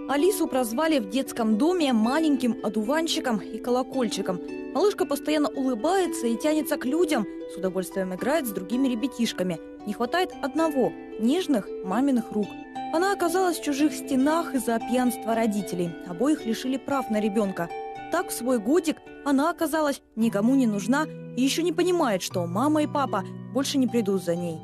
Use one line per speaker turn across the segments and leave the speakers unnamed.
Алису прозвали в детском доме маленьким одуванчиком и колокольчиком. Малышка постоянно улыбается и тянется к людям, с удовольствием играет с другими ребятишками. Не хватает одного – нежных маминых рук. Она оказалась в чужих стенах из-за пьянства родителей. Обоих лишили прав на ребенка. Так в свой годик она оказалась никому не нужна и еще не понимает, что мама и папа больше не придут за ней.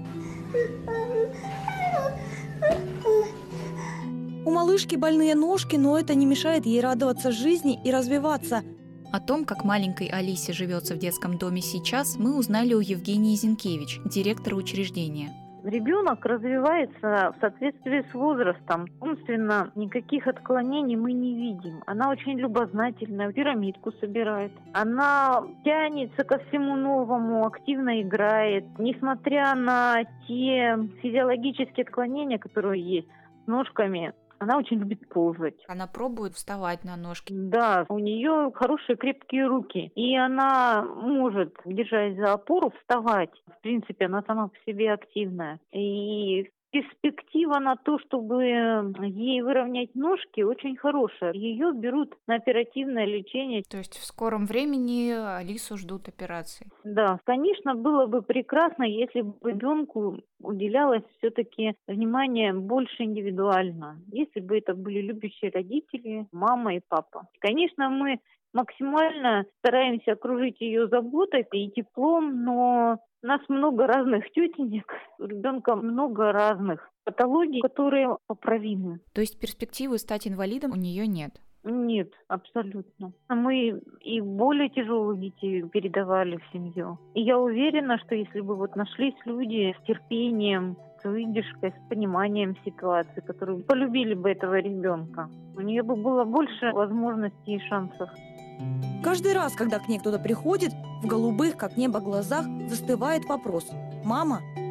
У малышки больные ножки, но это не мешает ей радоваться жизни и развиваться.
О том, как маленькой Алисе живется в детском доме сейчас, мы узнали у Евгении Зинкевич, директора учреждения.
Ребенок развивается в соответствии с возрастом. Умственно никаких отклонений мы не видим. Она очень любознательная, пирамидку собирает. Она тянется ко всему новому, активно играет. Несмотря на те физиологические отклонения, которые есть с ножками, она очень любит ползать.
Она пробует вставать на ножки.
Да, у нее хорошие крепкие руки. И она может, держась за опору, вставать. В принципе, она сама по себе активная. И перспектива на то, чтобы ей выровнять ножки, очень хорошая. Ее берут на оперативное лечение.
То есть в скором времени Алису ждут операции?
Да, конечно, было бы прекрасно, если бы ребенку уделялось все-таки внимание больше индивидуально. Если бы это были любящие родители, мама и папа. Конечно, мы максимально стараемся окружить ее заботой и теплом, но у нас много разных тетенек, у ребенка много разных патологий, которые поправимы.
То есть перспективы стать инвалидом у нее нет?
Нет, абсолютно. Мы и более тяжелых детей передавали в семью. И я уверена, что если бы нашлись люди с терпением, с выдержкой, с пониманием ситуации, которые полюбили бы этого ребенка, у нее бы было больше возможностей и шансов.
Каждый раз, когда к ней кто-то приходит, в голубых, как небо, глазах застывает вопрос: «Мама,